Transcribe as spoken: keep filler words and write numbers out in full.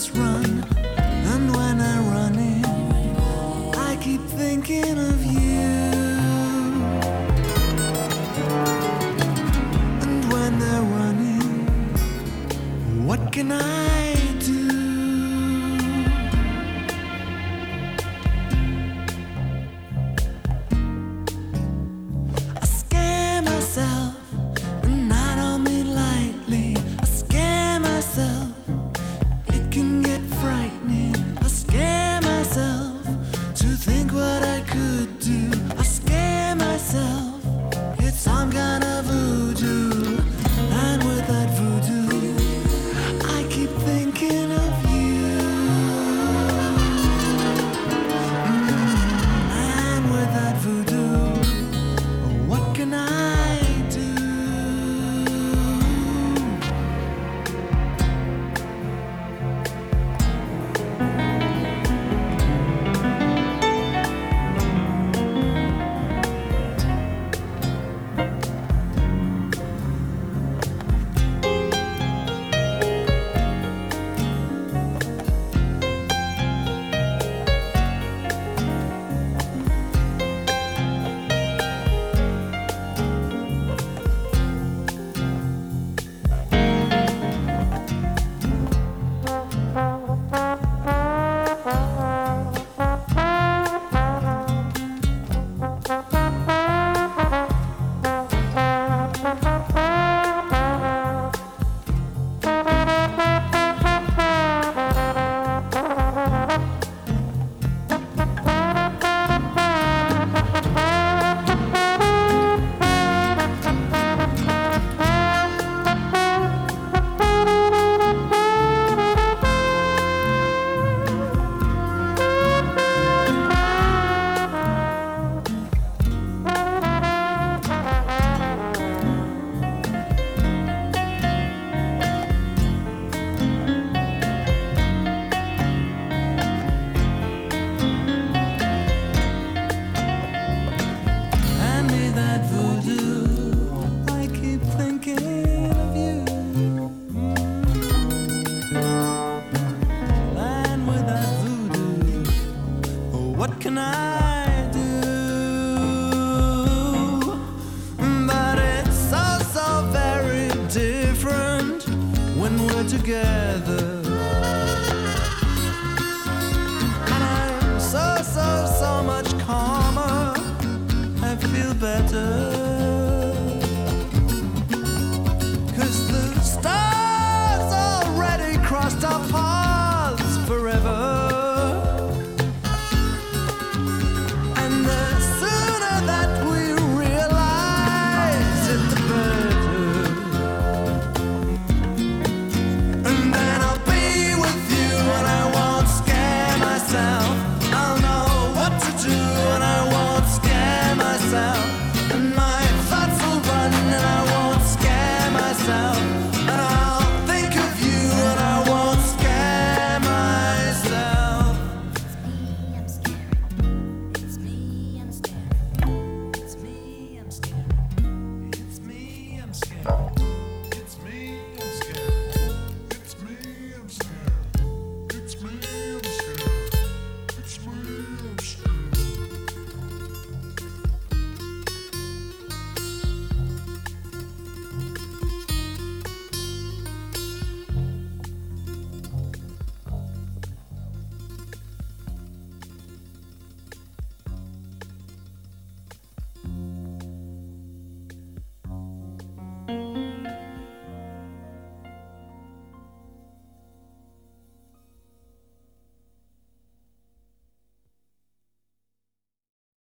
just run, and when I'm running, I keep thinking of you. And when they're running, what can I do? I scare myself, and I don't mean lightly. I scare myself, it can get frightening. I scare myself to think what I could do. I scare myself, it's some kind of voodoo. And with that voodoo, I keep thinking of you. Mm, and with that voodoo, what can I do? What can I do? But it's so, so very different when we're together. And I'm so, so, so much calmer. I feel better.